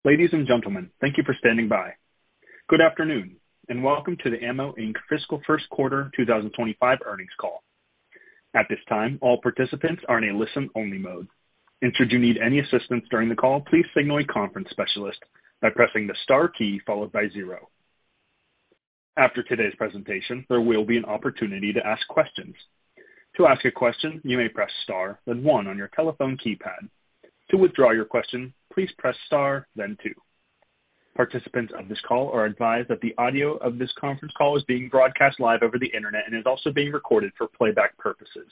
Ladies and gentlemen, thank you for standing by. Good afternoon, and welcome to the AMMO, Inc. Fiscal First Quarter 2025 earnings call. At this time, all participants are in a listen-only mode. And should you need any assistance during the call, please signal a conference specialist by pressing the star key followed by 0. After today's presentation, there will be an opportunity to ask questions. To ask a question, you may press star, then 1 on your telephone keypad. To withdraw your question, please press star, then 2. Participants of this call are advised that the audio of this conference call is being broadcast live over the internet and is also being recorded for playback purposes.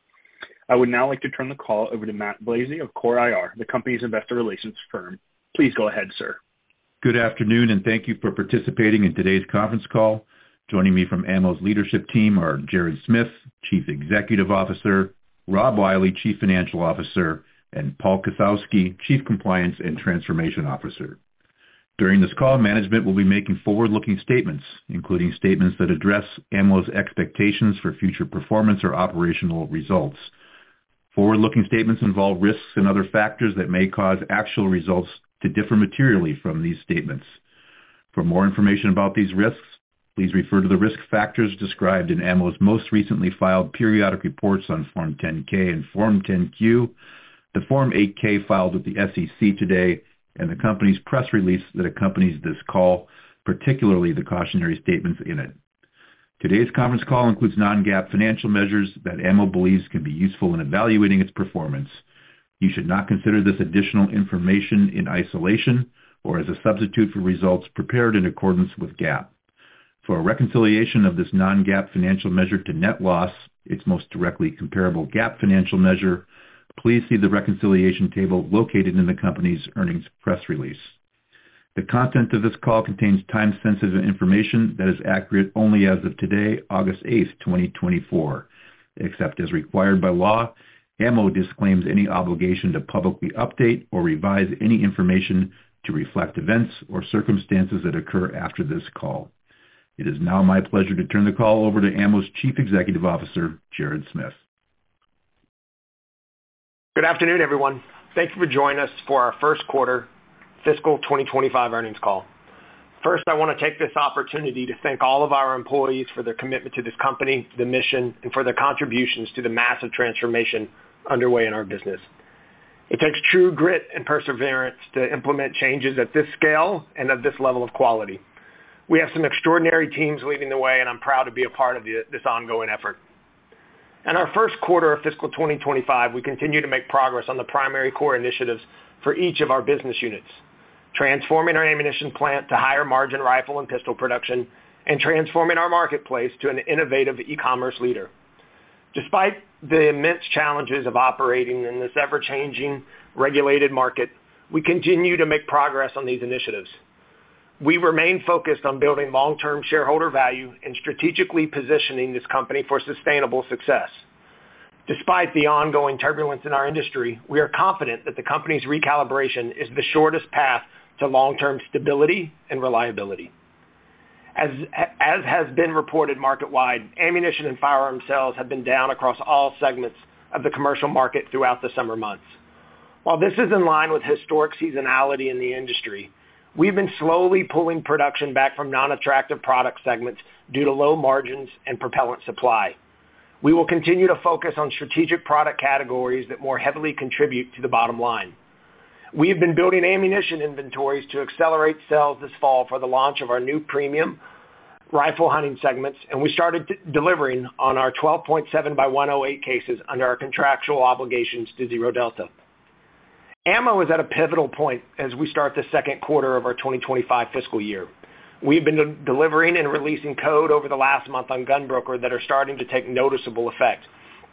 I would now like to turn the call over to Matt Blazey of Core IR, the company's investor relations firm. Please go ahead, sir. Good afternoon, and thank you for participating in today's conference call. Joining me from AMMO's leadership team are Jared Smith, Chief Executive Officer, Rob Wiley, Chief Financial Officer, and Paul Kasowski, Chief Compliance and Transformation Officer. During this call, management will be making forward-looking statements, including statements that address AMMO's expectations for future performance or operational results. Forward-looking statements involve risks and other factors that may cause actual results to differ materially from these statements. For more information about these risks, please refer to the risk factors described in AMMO's most recently filed periodic reports on Form 10-K and Form 10-Q, the Form 8-K filed with the SEC today, and the company's press release that accompanies this call, particularly the cautionary statements in it. Today's conference call includes non-GAAP financial measures that AMMO believes can be useful in evaluating its performance. You should not consider this additional information in isolation or as a substitute for results prepared in accordance with GAAP. For a reconciliation of this non-GAAP financial measure to net loss, its most directly comparable GAAP financial measure, please see the reconciliation table located in the company's earnings press release. The content of this call contains time-sensitive information that is accurate only as of today, August 8th, 2024. Except as required by law, AMMO disclaims any obligation to publicly update or revise any information to reflect events or circumstances that occur after this call. It is now my pleasure to turn the call over to AMMO's Chief Executive Officer, Jared Smith. Good afternoon, everyone. Thank you for joining us for our first quarter fiscal 2025 earnings call. First, I want to take this opportunity to thank all of our employees for their commitment to this company, the mission, and for their contributions to the massive transformation underway in our business. It takes true grit and perseverance to implement changes at this scale and at this level of quality. We have some extraordinary teams leading the way, and I'm proud to be a part of this ongoing effort. In our first quarter of fiscal 2025, we continue to make progress on the primary core initiatives for each of our business units, transforming our ammunition plant to higher margin rifle and pistol production, and transforming our marketplace to an innovative e-commerce leader. Despite the immense challenges of operating in this ever-changing regulated market, we continue to make progress on these initiatives. We remain focused on building long-term shareholder value and strategically positioning this company for sustainable success. Despite the ongoing turbulence in our industry, we are confident that the company's recalibration is the shortest path to long-term stability and reliability. As has been reported market-wide, ammunition and firearm sales have been down across all segments of the commercial market throughout the summer months. While this is in line with historic seasonality in the industry, we've been slowly pulling production back from non-attractive product segments due to low margins and propellant supply. We will continue to focus on strategic product categories that more heavily contribute to the bottom line. We have been building ammunition inventories to accelerate sales this fall for the launch of our new premium rifle hunting segments, and we started delivering on our 12.7 by 108 cases under our contractual obligations to Zero Delta. AMMO is at a pivotal point as we start the second quarter of our 2025 fiscal year. We've been delivering and releasing code over the last month on GunBroker that are starting to take noticeable effect.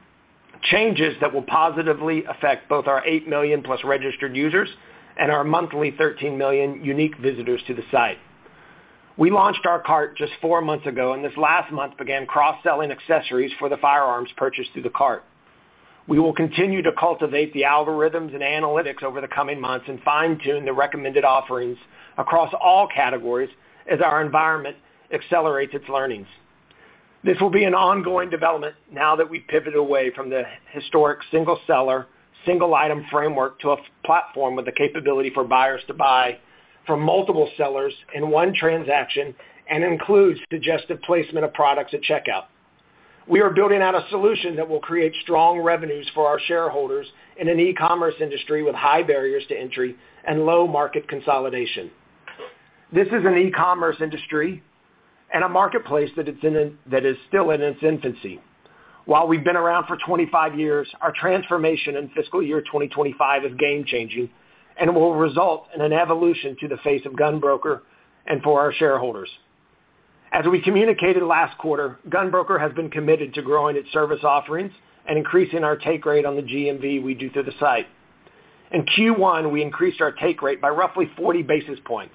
Changes that will positively affect both our 8 million plus registered users and our monthly 13 million unique visitors to the site. We launched our cart just 4 months ago, and this last month began cross-selling accessories for the firearms purchased through the cart. We will continue to cultivate the algorithms and analytics over the coming months and fine-tune the recommended offerings across all categories as our environment accelerates its learnings. This will be an ongoing development now that we've pivoted away from the historic single-seller, single-item framework to a platform with the capability for buyers to buy from multiple sellers in one transaction and includes suggestive placement of products at checkout. We are building out a solution that will create strong revenues for our shareholders in an e-commerce industry with high barriers to entry and low market consolidation. This is an e-commerce industry and a marketplace that is still in its infancy. While we've been around for 25 years, our transformation in fiscal year 2025 is game-changing and will result in an evolution to the face of GunBroker and for our shareholders. As we communicated last quarter, GunBroker has been committed to growing its service offerings and increasing our take rate on the GMV we do through the site. In Q1, we increased our take rate by roughly 40 basis points,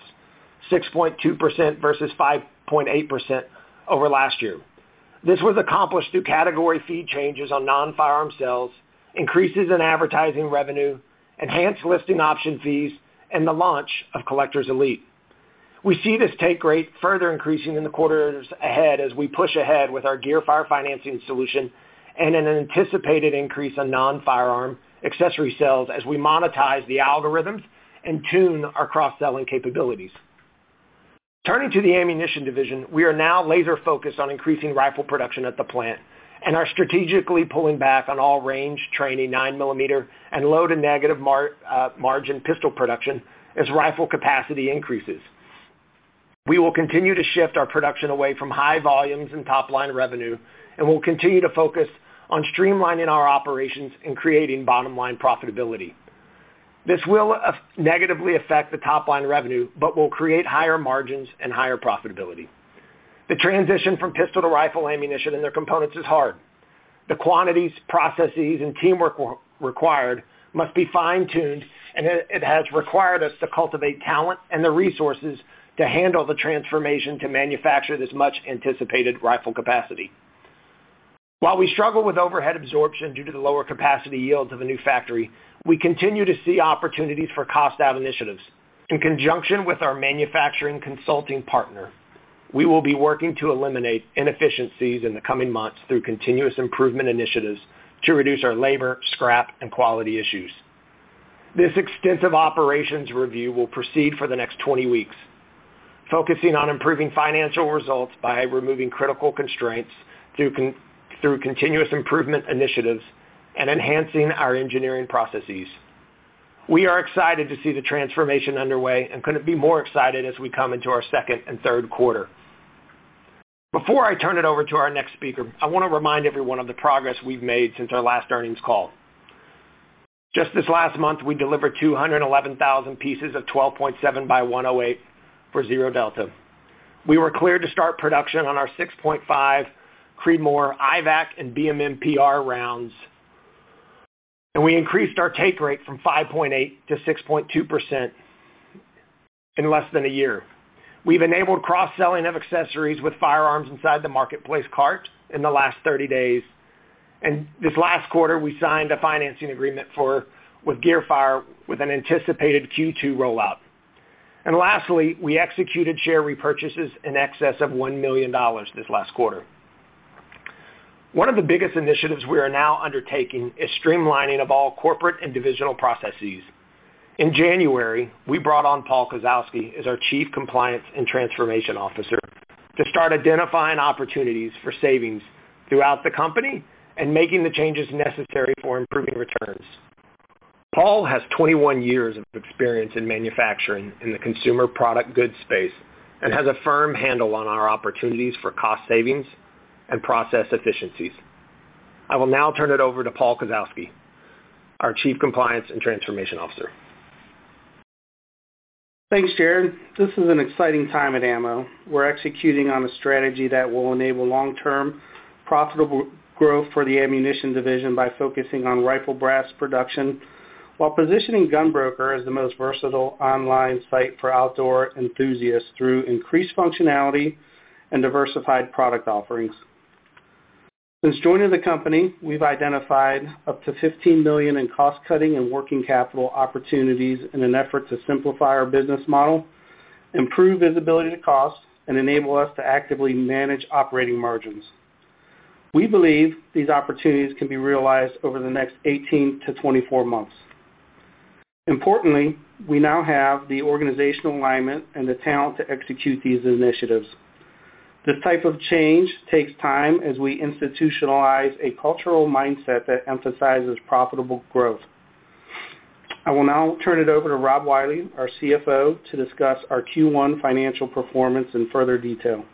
6.2% versus 5.8% over last year. This was accomplished through category fee changes on non-firearm sales, increases in advertising revenue, enhanced listing option fees, and the launch of Collectors Elite. We see this take rate further increasing in the quarters ahead as we push ahead with our Gearfire financing solution and an anticipated increase in non-firearm accessory sales as we monetize the algorithms and tune our cross-selling capabilities. Turning to the ammunition division, we are now laser-focused on increasing rifle production at the plant and are strategically pulling back on all range, training, 9mm, and low to negative margin pistol production as rifle capacity increases. We will continue to shift our production away from high volumes and top-line revenue, and we'll continue to focus on streamlining our operations and creating bottom-line profitability. This will negatively affect the top-line revenue, but will create higher margins and higher profitability. The transition from pistol to rifle ammunition and their components is hard. The quantities, processes, and teamwork required must be fine-tuned, and it has required us to cultivate talent and the resources to handle the transformation to manufacture this much-anticipated rifle capacity. While we struggle with overhead absorption due to the lower capacity yields of a new factory, we continue to see opportunities for cost-out initiatives. In conjunction with our manufacturing consulting partner, we will be working to eliminate inefficiencies in the coming months through continuous improvement initiatives to reduce our labor, scrap, and quality issues. This extensive operations review will proceed for the next 20 weeks, focusing on improving financial results by removing critical constraints through continuous improvement initiatives and enhancing our engineering processes. We are excited to see the transformation underway and couldn't be more excited as we come into our second and third quarter. Before I turn it over to our next speaker, I want to remind everyone of the progress we've made since our last earnings call. Just this last month, we delivered 211,000 pieces of 12.7 by 108 for Zero Delta. We were cleared to start production on our 6.5 Creedmoor IVAC and BMMPR rounds, and we increased our take rate from 5.8 to 6.2% in less than a year. We've enabled cross-selling of accessories with firearms inside the marketplace cart in the last 30 days. And this last quarter, we signed a financing agreement with Gearfire with an anticipated Q2 rollout. And lastly, we executed share repurchases in excess of $1 million this last quarter. One of the biggest initiatives we are now undertaking is streamlining of all corporate and divisional processes. In January, we brought on Paul Kozlowski as our Chief Compliance and Transformation Officer to start identifying opportunities for savings throughout the company and making the changes necessary for improving returns. Paul has 21 years of experience in manufacturing in the consumer product goods space and has a firm handle on our opportunities for cost savings and process efficiencies. I will now turn it over to Paul Kozlowski, our Chief Compliance and Transformation Officer. Thanks, Jared. This is an exciting time at AMMO. We're executing on a strategy that will enable long-term profitable growth for the ammunition division by focusing on rifle brass production while positioning GunBroker as the most versatile online site for outdoor enthusiasts through increased functionality and diversified product offerings. Since joining the company, we've identified up to $15 million in cost-cutting and working capital opportunities in an effort to simplify our business model, improve visibility to costs, and enable us to actively manage operating margins. We believe these opportunities can be realized over the next 18 to 24 months. Importantly, we now have the organizational alignment and the talent to execute these initiatives. This type of change takes time as we institutionalize a cultural mindset that emphasizes profitable growth. I will now turn it over to Rob Wiley, our CFO, to discuss our Q1 financial performance in further detail.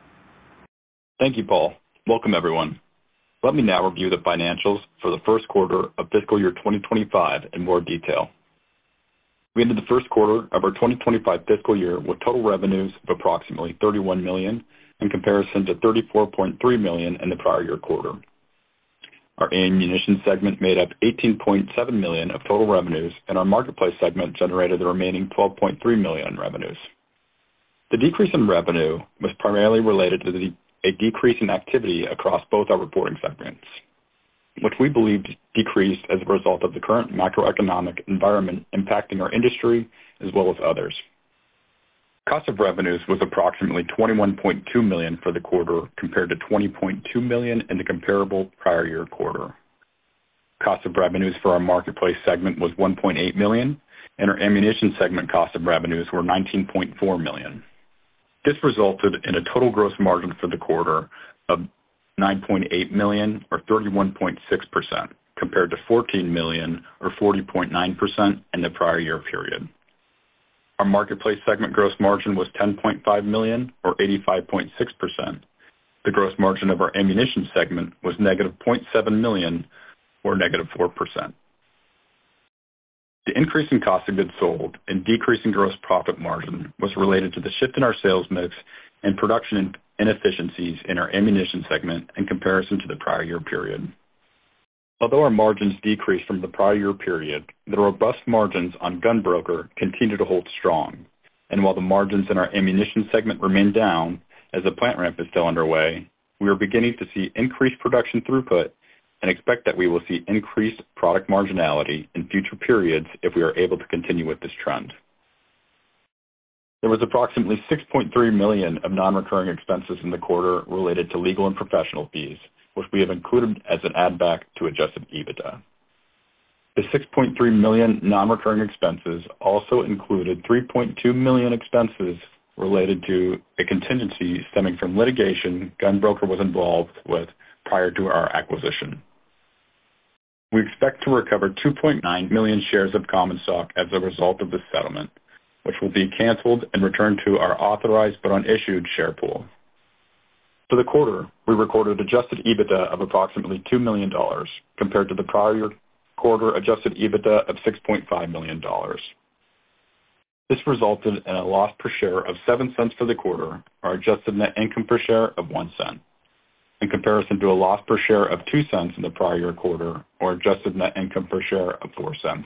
Thank you, Paul. Welcome, everyone. Let me now review the financials for the first quarter of fiscal year 2025 in more detail. We ended the first quarter of our 2025 fiscal year with total revenues of approximately $31 million in comparison to $34.3 million in the prior year quarter. Our ammunition segment made up $18.7 million of total revenues, and our marketplace segment generated the remaining $12.3 million in revenues. The decrease in revenue was primarily related to a decrease in activity across both our reporting segments, which we believe decreased as a result of the current macroeconomic environment impacting our industry as well as others. Cost of revenues was approximately $21.2 million for the quarter compared to $20.2 million in the comparable prior year quarter. Cost of revenues for our marketplace segment was $1.8 million, and our ammunition segment cost of revenues were $19.4 million. This resulted in a total gross margin for the quarter of $9.8 million, or 31.6%, compared to $14 million, or 40.9% in the prior year period. Our marketplace segment gross margin was $10.5 million, or 85.6%. The gross margin of our ammunition segment was negative $0.7 million, or negative 4%. The increase in cost of goods sold and decrease in gross profit margin was related to the shift in our sales mix and production inefficiencies in our ammunition segment in comparison to the prior year period. Although our margins decreased from the prior year period, the robust margins on GunBroker continue to hold strong. And while the margins in our ammunition segment remain down as the plant ramp is still underway, we are beginning to see increased production throughput and expect that we will see increased product marginality in future periods if we are able to continue with this trend. There was approximately $6.3 million of non-recurring expenses in the quarter related to legal and professional fees, which we have included as an add-back to adjusted EBITDA. The $6.3 million non-recurring expenses also included $3.2 million expenses related to a contingency stemming from litigation GunBroker was involved with prior to our acquisition. We expect to recover 2.9 million shares of common stock as a result of this settlement, which will be canceled and returned to our authorized but unissued share pool. For the quarter, we recorded adjusted EBITDA of approximately $2 million compared to the prior year quarter adjusted EBITDA of $6.5 million. This resulted in a loss per share of 7 cents for the quarter, or adjusted net income per share of 1 cent, in comparison to a loss per share of 2 cents in the prior year quarter, or adjusted net income per share of 4 cents.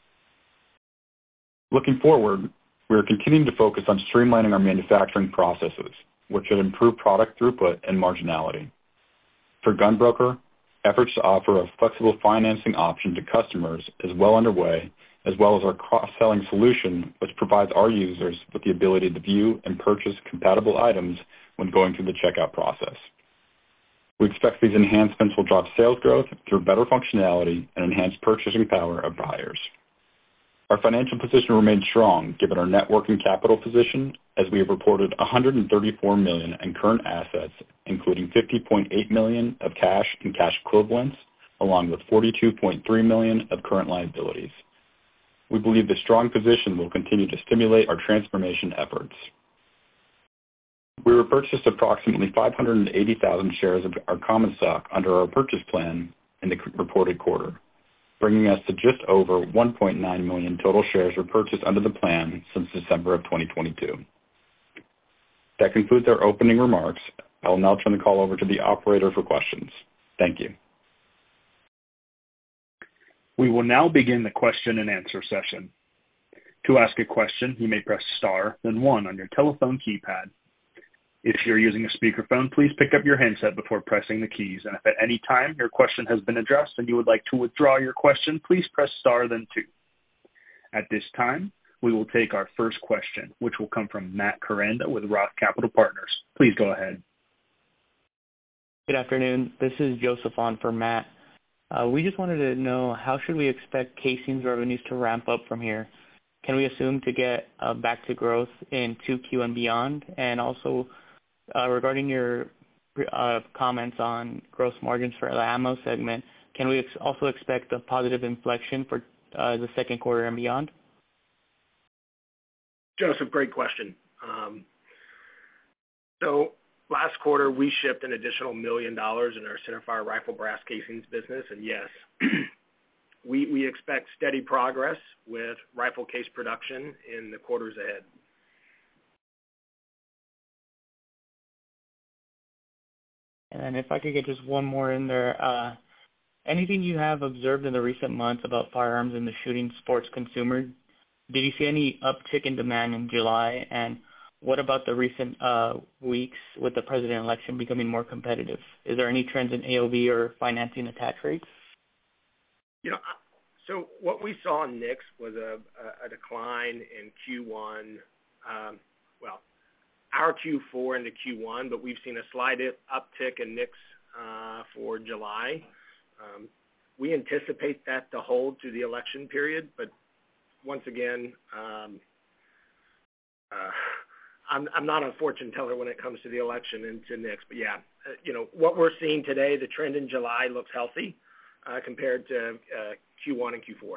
Looking forward, we are continuing to focus on streamlining our manufacturing processes, which should improve product throughput and marginality. For GunBroker, efforts to offer a flexible financing option to customers is well underway, as well as our cross-selling solution, which provides our users with the ability to view and purchase compatible items when going through the checkout process. We expect these enhancements will drive sales growth through better functionality and enhanced purchasing power of buyers. Our financial position remains strong given our net working capital position, as we have reported $134 million in current assets, including $50.8 million of cash and cash equivalents, along with $42.3 million of current liabilities. We believe this strong position will continue to stimulate our transformation efforts. We repurchased approximately 580,000 shares of our common stock under our purchase plan in the reported quarter, bringing us to just over 1.9 million total shares repurchased under the plan since December of 2022. That concludes our opening remarks. I will now turn the call over to the operator for questions. Thank you. We will now begin the question and answer session. To ask a question, you may press star, then 1 on your telephone keypad. If you're using a speakerphone, please pick up your handset before pressing the keys. And if at any time your question has been addressed and you would like to withdraw your question, please press star, then 2. At this time, we will take our first question, which will come from Matt Koranda with Roth Capital Partners. Please go ahead. Good afternoon. This is Joseph on for Matt. We just wanted to know, how should we expect casings revenues to ramp up from here? can we assume to get back to growth in 2Q and beyond? And also, regarding your comments on gross margins for the ammo segment, can we also expect a positive inflection for the second quarter and beyond? Joseph, great question. So last quarter, we shipped an additional $1 million in our centerfire rifle brass casings business, and yes, we expect steady progress with rifle case production in the quarters ahead. And then if I could get just one more in there, anything you have observed in the recent months about firearms in the shooting sports consumer? Did you see any uptick in demand in July? And what about the recent weeks with the president election becoming more competitive? Is there any trends in AOV or financing attach rates? So what we saw in NICS was a decline in Q1, our Q4 into Q1, but we've seen a slight uptick in NICS for July. We anticipate that to hold through the election period, but once again, I'm not a fortune teller when it comes to the election and to NICS, but yeah, what we're seeing today, the trend in July looks healthy compared to Q1 and Q4.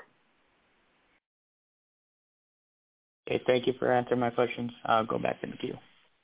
Okay, thank you for answering my questions. I'll go back in the queue.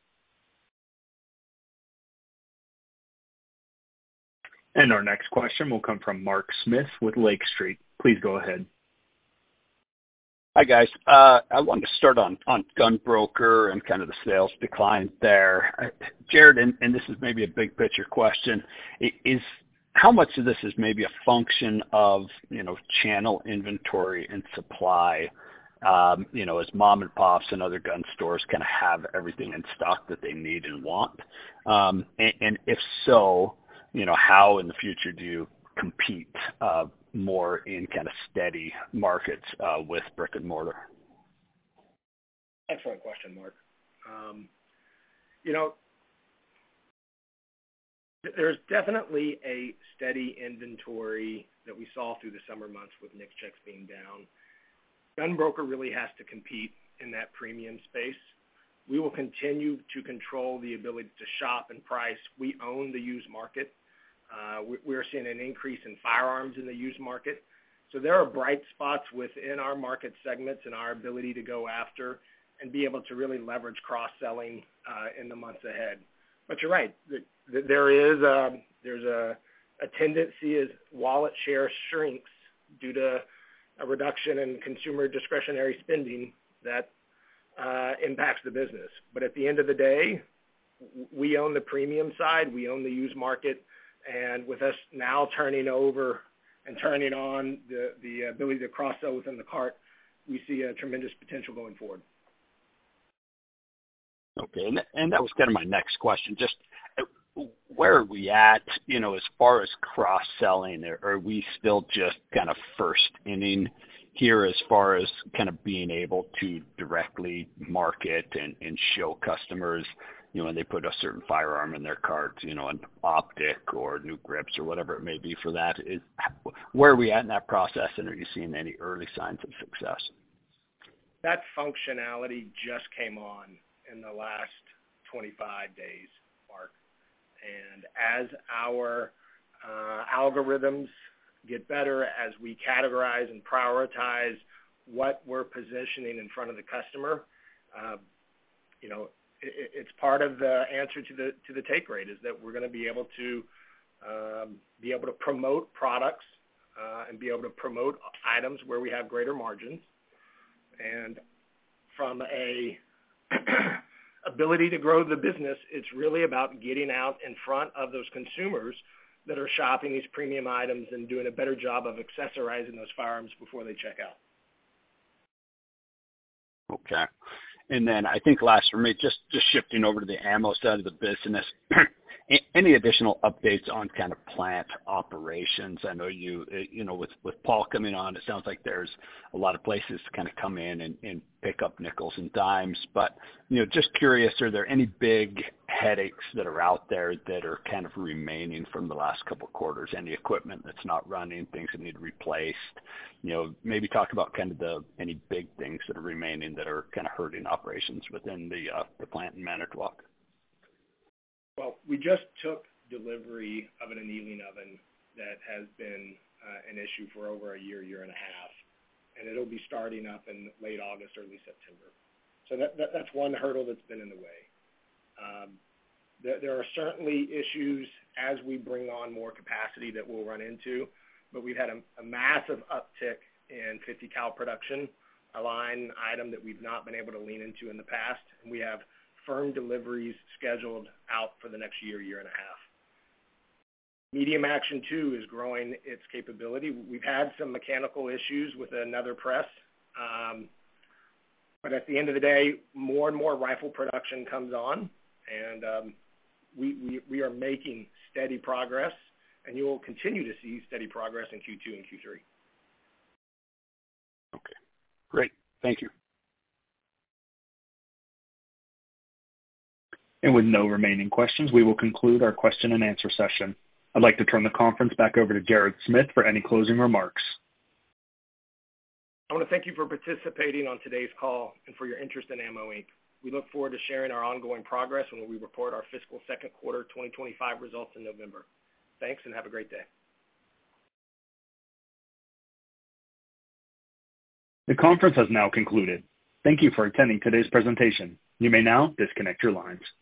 And our next question will come from Mark Smith with Lake Street. Please go ahead. Hi, guys. I wanted to start on GunBroker and kind of the sales decline there. Jared, and this is maybe a big picture question, is how much of this is maybe a function of, channel inventory and supply, as mom and pops and other gun stores kind of have everything in stock that they need and want? And if so, how in the future do you compete more in kind of steady markets with brick and mortar? Excellent question, Mark. There's definitely a steady inventory that we saw through the summer months with NICS checks being down. GunBroker really has to compete in that premium space. We will continue to control the ability to shop and price. We own the used market. We're seeing an increase in firearms in the used market. So there are bright spots within our market segments and our ability to go after and be able to really leverage cross-selling in the months ahead. But you're right. There's a tendency as wallet share shrinks due to a reduction in consumer discretionary spending that impacts the business. But at the end of the day, we own the premium side. We own the used market. And with us now turning over and turning on the ability to cross-sell within the cart, we see a tremendous potential going forward. Okay, and that was kind of my next question. Just where are we at, as far as cross-selling? Are we still just kind of first inning here as far as kind of being able to directly market and show customers, when they put a certain firearm in their cart, an optic or new grips or whatever it may be for that? Where are we at in that process, and are you seeing any early signs of success? That functionality just came on in the last 25 days, Mark. And as our algorithms get better, as we categorize and prioritize what we're positioning in front of the customer, it's part of the answer to the take rate is that we're going to be able to promote products and be able to promote items where we have greater margins. And from a ability to grow the business, it's really about getting out in front of those consumers that are shopping these premium items and doing a better job of accessorizing those firearms before they check out. Okay. And then I think last for me, just shifting over to the ammo side of the business, any additional updates on kind of plant operations? I know with Paul coming on, it sounds like there's a lot of places to kind of come in and pick up nickels and dimes. But, just curious, are there any big headaches that are out there that are kind of remaining from the last couple of quarters? Any equipment that's not running, things that need replaced? Maybe talk about kind of any big things that are remaining that are kind of hurting operations within the plant in Manitowoc. Well, we just took delivery of an annealing oven that has been an issue for over a year and a half, and it'll be starting up in late August, early September. So that's one hurdle that's been in the way. There are certainly issues as we bring on more capacity that we'll run into, but we've had a massive uptick in 50 cal production, a line item that we've not been able to lean into in the past, and we have firm deliveries scheduled out for the next year and a half. Medium Action 2 is growing its capability. We've had some mechanical issues with another press, but at the end of the day, more and more rifle production comes on, and we are making steady progress, and you will continue to see steady progress in Q2 and Q3. Okay, great. Thank you. And with no remaining questions, we will conclude our question and answer session. I'd like to turn the conference back over to Jared Smith for any closing remarks. I want to thank you for participating on today's call and for your interest in Ammo Inc. We look forward to sharing our ongoing progress when we report our fiscal second quarter 2025 results in November. Thanks, and have a great day. The conference has now concluded. Thank you for attending today's presentation. You may now disconnect your lines.